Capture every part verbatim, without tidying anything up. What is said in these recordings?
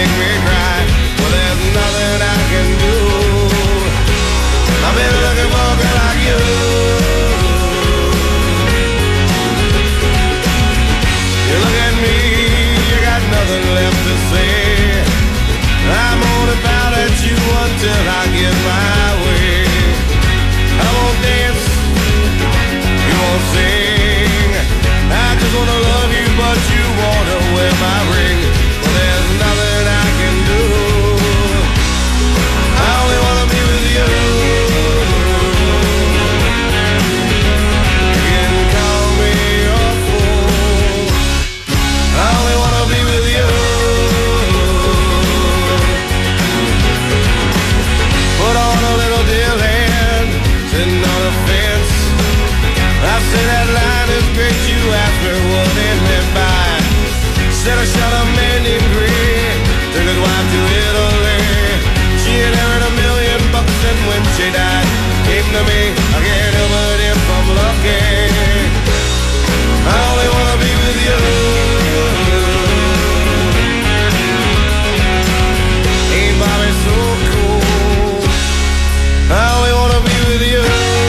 make me cry. Well, there's nothing I can do. I've been looking for a girl like you. You look at me, you got nothing left to say. I'm only bound at you until I get my way. I won't dance, you won't sing. I just wanna love you, but you wanna wear my ring. Well, there's nothing I can do. I only wanna be with you. You can call me a fool. I only wanna be with you. Put on a little deal hand, sitting on a fence. I say that line is great, you asked me what it meant by. Said I shot a man named Grey, took his wife to Italy. She had earned a million bucks and when she died, came to me, I can't help it if I'm lucky. I only wanna be with you. Ain't Bobby so cool? I only wanna be with you.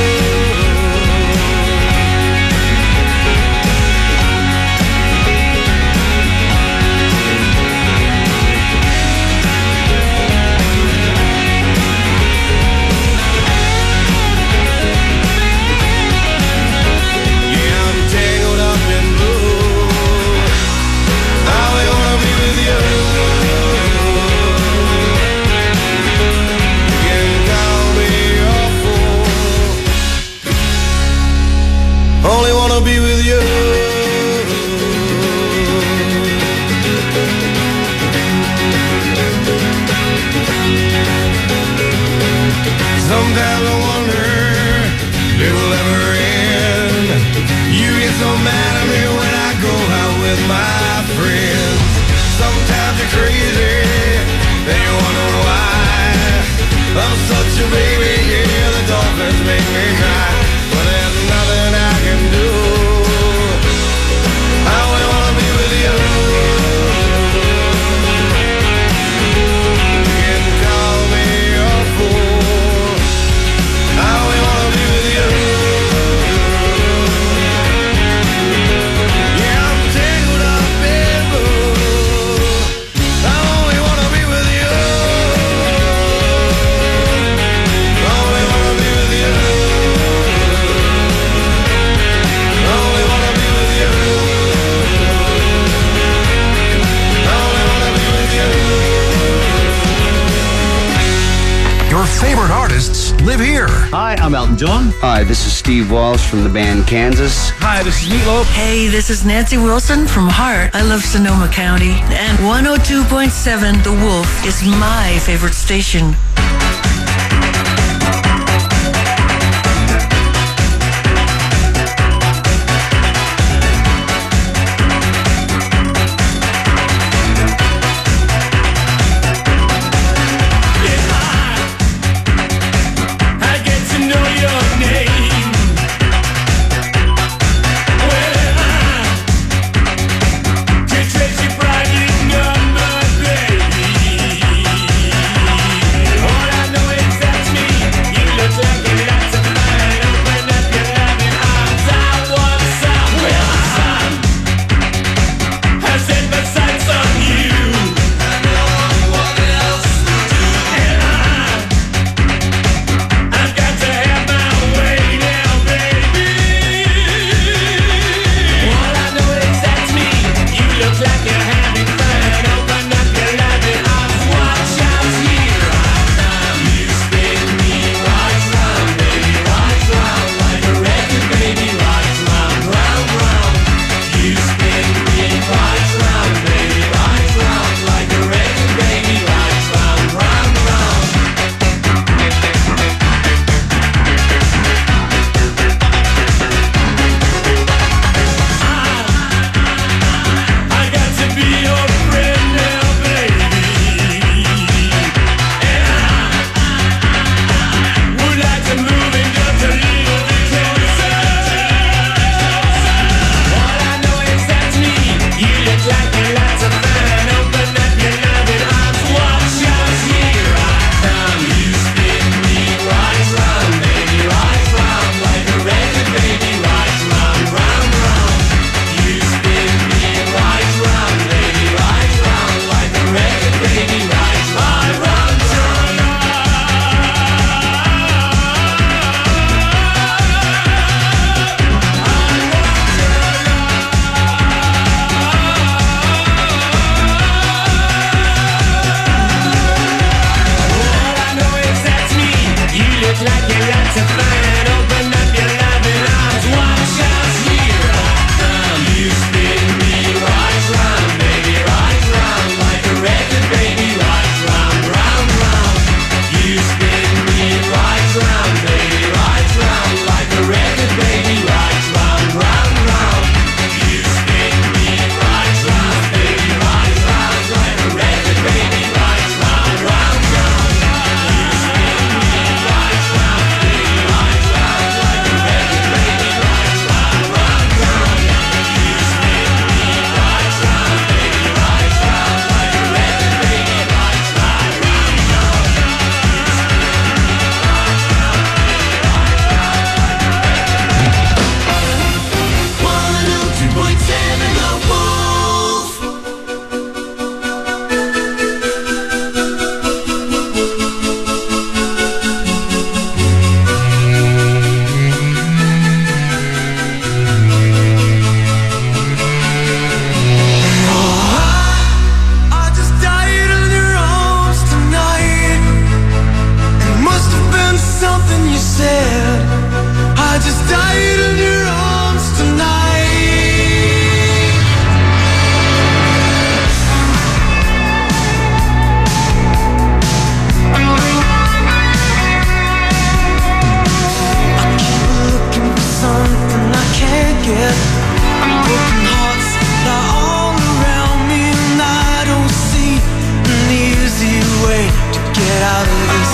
Only wanna be with you. Sometimes I wonder if it will ever end. You get so mad at me when I go out with my friends. Sometimes you're crazy, then you wonder why. I'm such a baby, yeah, the dolphins make me cry. But there's nothing I can do. I only wanna be with you. You can call me a fool. I only wanna be with you. Yeah, I'm tangled up in blue. I only wanna be with you. I only wanna be with you. Your favorite artists live here. Hi, I'm Elton John. Hi, this is Steve Walsh from the band Kansas. Hi, this is Meatloaf. Hey, this is Nancy Wilson from Heart. I love Sonoma County. And one oh two point seven The Wolf is my favorite station. What I out of this.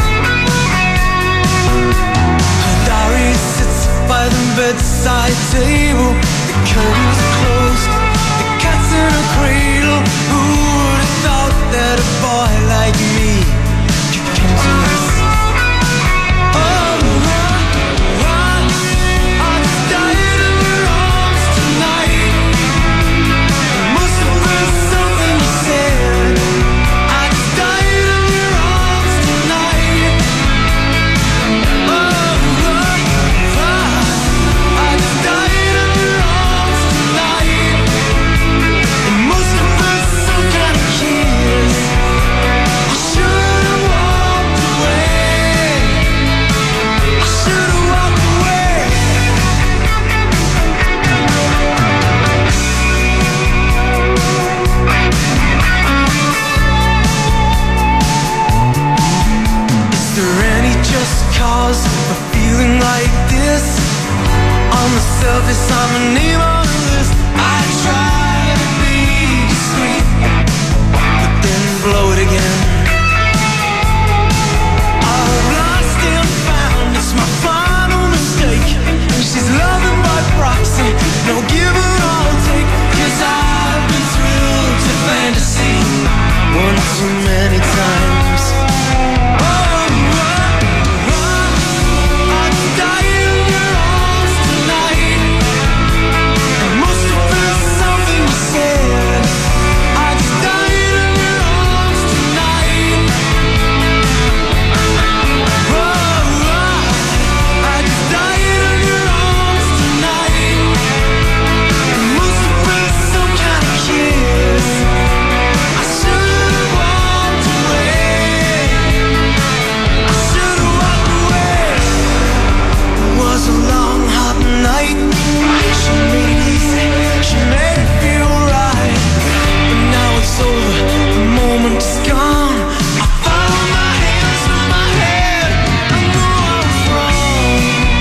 Her diary sits by the bedside table. The curtains are closed, the cat's in a cradle. Who would have thought that a boy like me could come to this? Oh, I, I just died in your arms tonight. It must have been something you said. I just died in your arms tonight. Oh, I, I just died in your arms tonight. It must have been some kind of kiss. I should have walked away. I should have walked away. Is there any just cause for feeling like this? On the surface, I'm a name on the list. I try to be discreet, but then blow it again. I've lost and found, it's my final mistake. And she's loving by proxy, no give or I'll take. Cause I've been thrilled to fantasy one too many times. Oh, I, I just died in your arms tonight. It must have been something you said. I just died in your arms tonight. Oh, I, I just died in your arms tonight. It must have been some kind of kiss. I should have walked away. I should have walked away. It was a long, hot night. She made it easy, she made it feel right. But now it's over, the moment is gone. I follow my hands with my head. I know I was wrong.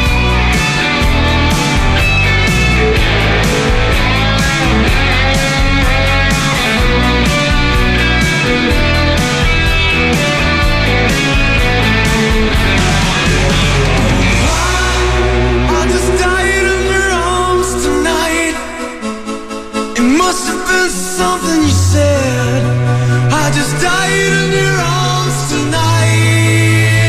I just died in your arms tonight. It must have been something you said. I just died in your arms tonight.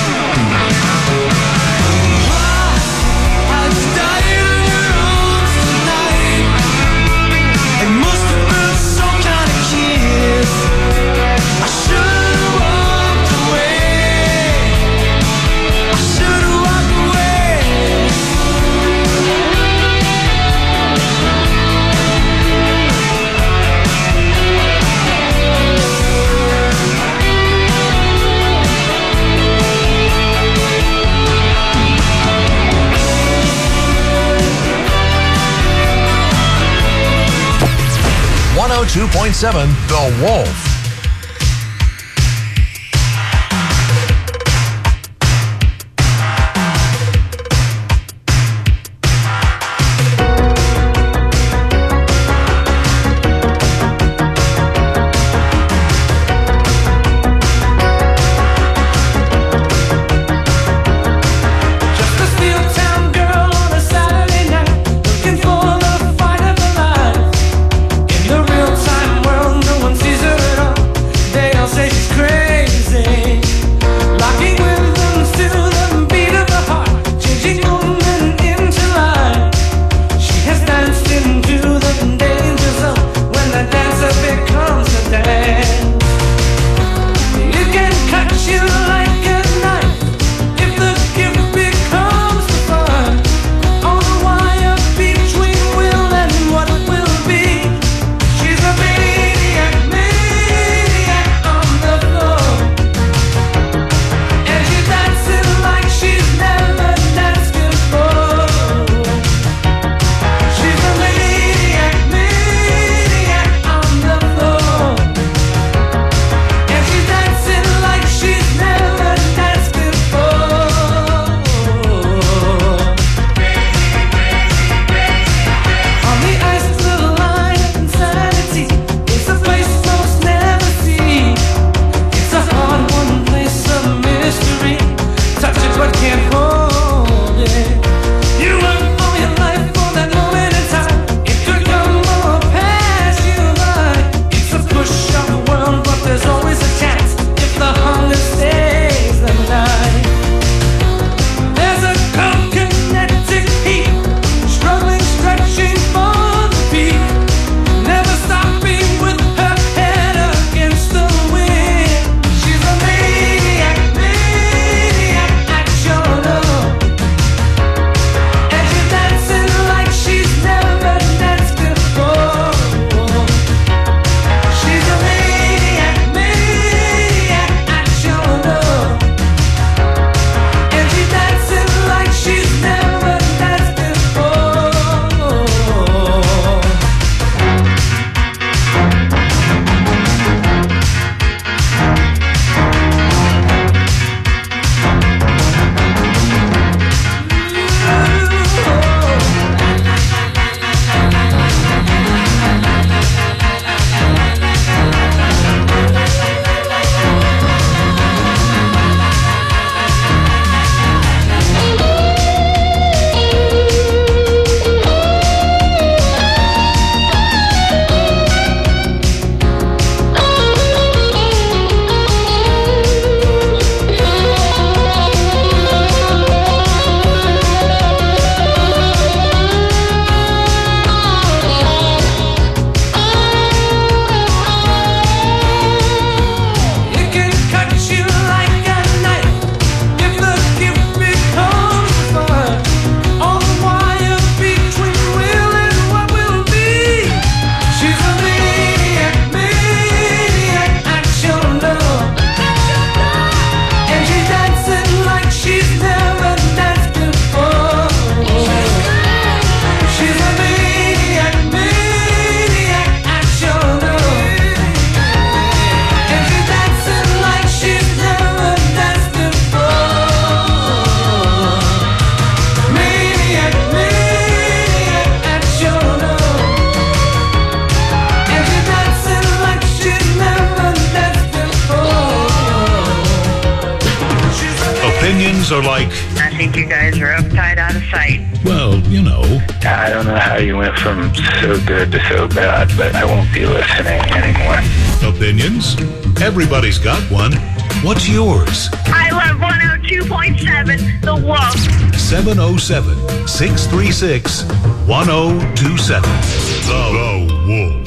I just died in your arms tonight. It must have been some kind of kiss. I should have walked away. I should have walked away. one oh two point seven The Wolf. Just a steel town girl on a Saturday night, looking for the fight of the life. In the real time world, no one sees her at all. things are like, I think you guys are uptight out of sight. well, you know. I don't know how you went from so good to so bad, but I won't be listening anymore. Opinions? Everybody's got one. What's yours? I love one oh two point seven, The Wolf. seven oh seven, six three six, one oh two seven. The, the Wolf.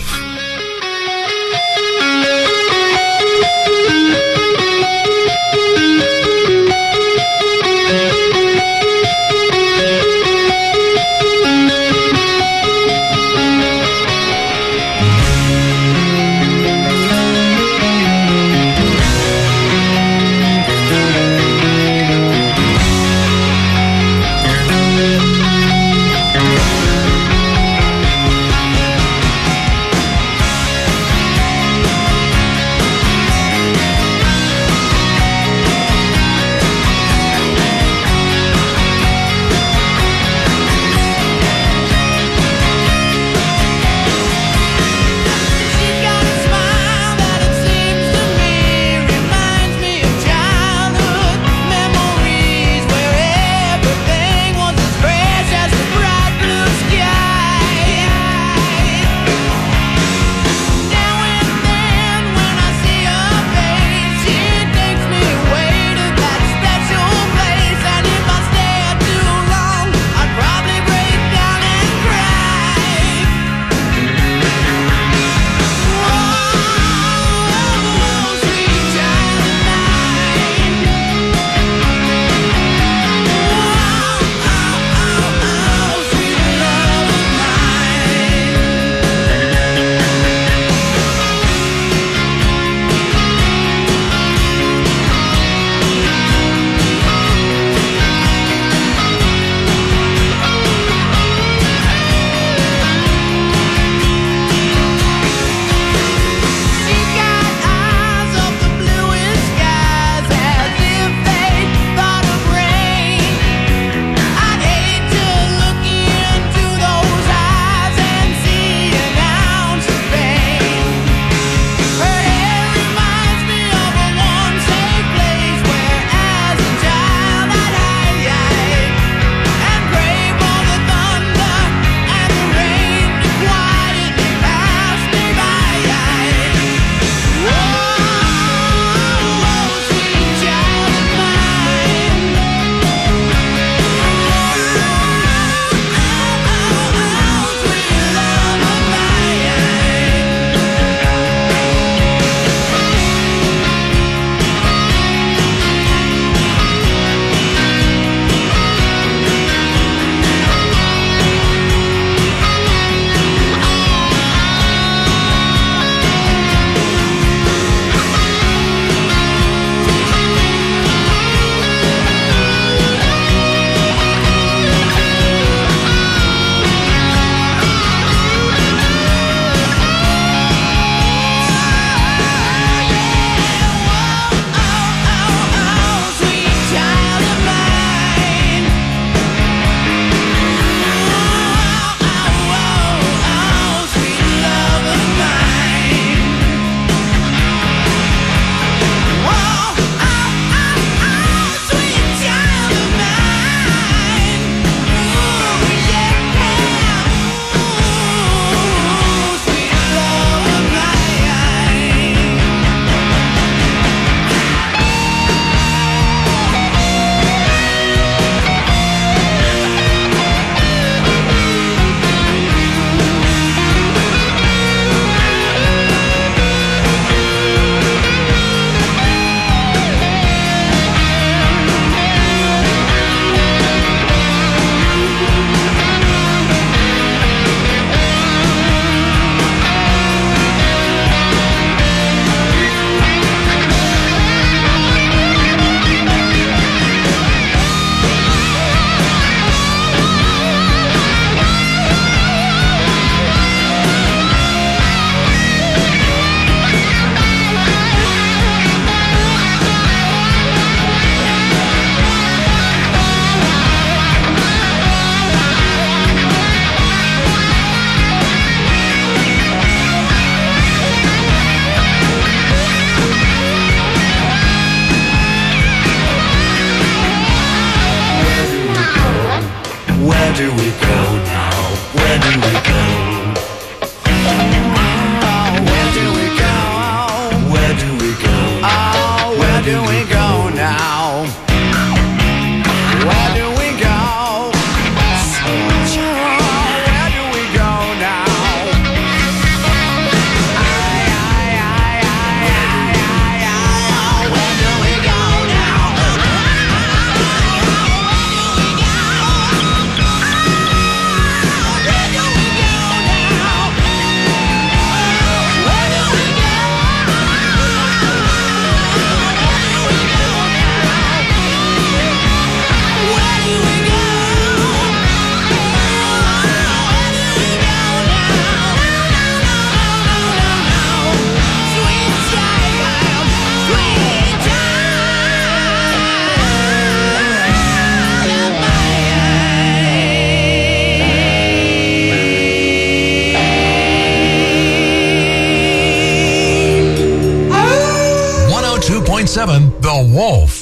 point seven The Wolf.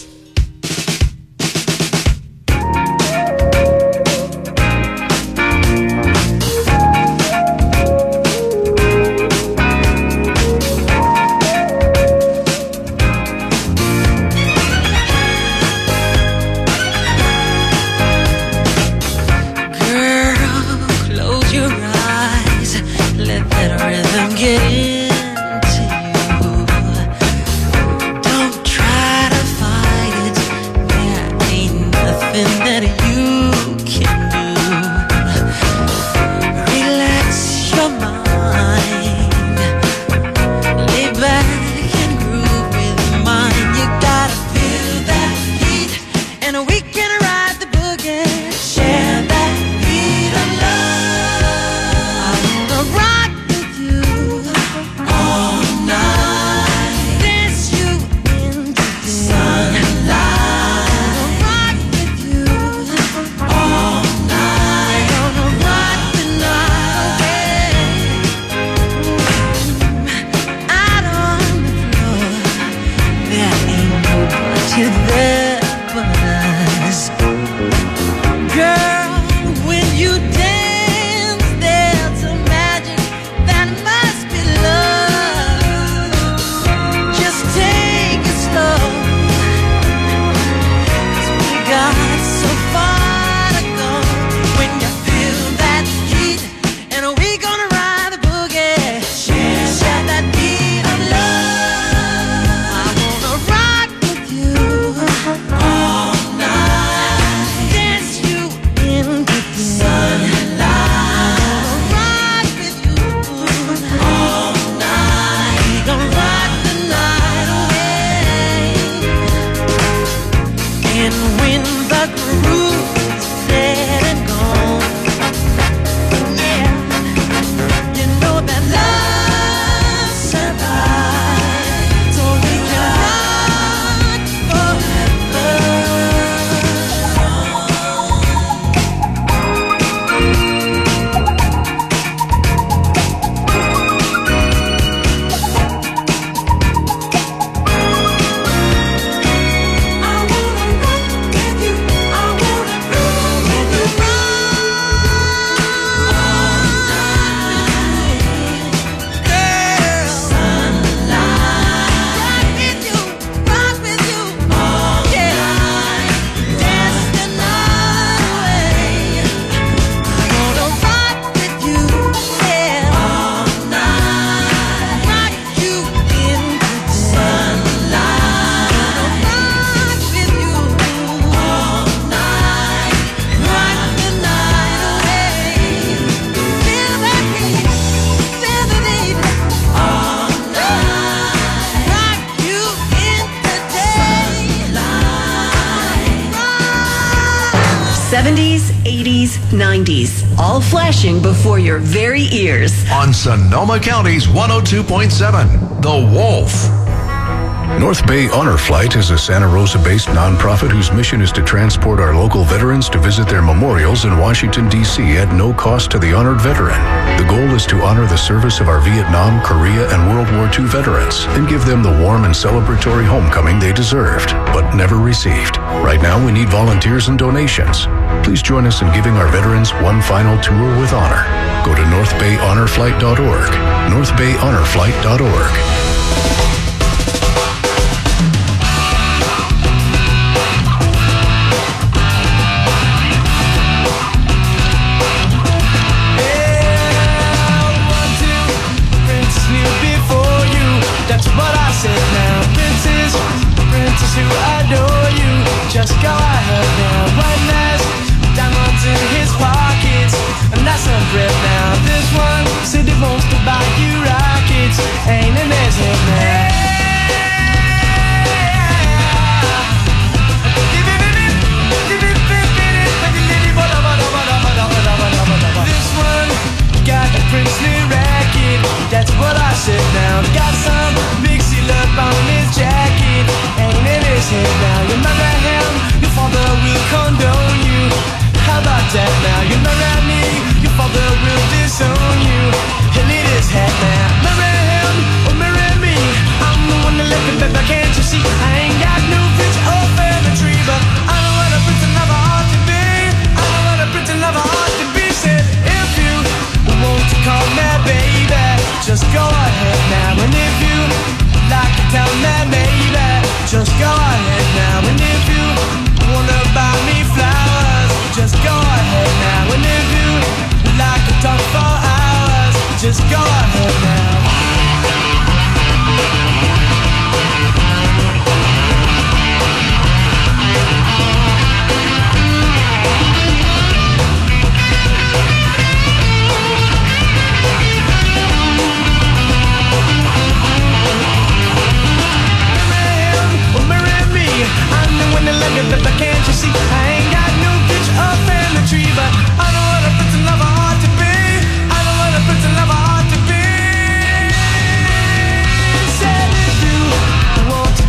seventies, eighties, nineties, all flashing before your very ears. On Sonoma County's one oh two point seven, The Wolf. North Bay Honor Flight is a Santa Rosa-based nonprofit whose mission is to transport our local veterans to visit their memorials in Washington, D C at no cost to the honored veteran. The goal is to honor the service of our Vietnam, Korea, and World War Two veterans and give them the warm and celebratory homecoming they deserved, but never received. Right now, we need volunteers and donations. Please join us in giving our veterans one final tour with honor. Go to north bay honor flight dot org, north bay honor flight dot org. Who adore you, just go ahead now. One has diamonds in his pockets, and that's a breath now. This one said he wants to buy you rockets, ain't in his head now.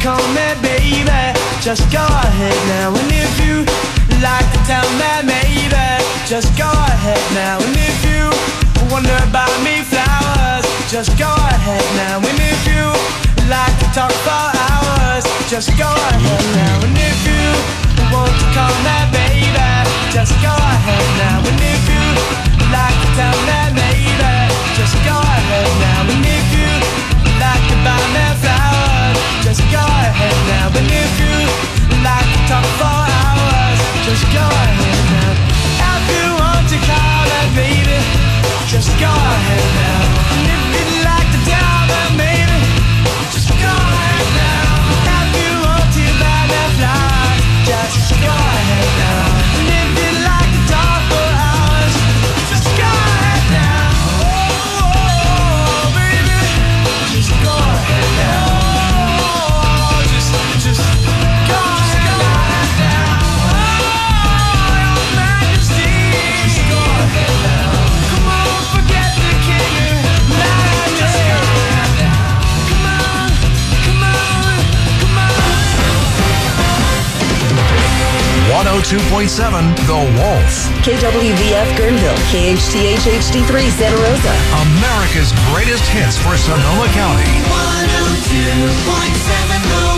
call me baby, just go ahead now. And if you like to tell me maybe, just go ahead now. And if you wonder about me flowers, just go ahead now. And if you like to talk for hours, just go ahead now. And if you want to call me baby, just go ahead now. And if you like to tell me maybe, just go ahead now. And if you like to buy me flowers, just go ahead now. And if you like to talk for hours, just go ahead now. If you want to call me baby, just go ahead now. And if you'd like to tell me maybe, just go ahead now. If you want to buy me flowers, just go ahead now. And if you'd like to talk for hours, just go ahead now. Oh, oh, baby, just go ahead now. Oh, just, just go ahead now. Oh, your Majesty, just go ahead now. Come on, forget the king and majesty. Come on, come on, come on. one oh two point seven The Wolf. K W V F Guerneville, K H T H H D three Santa Rosa. America's greatest hits for Sonoma County. one oh two point seven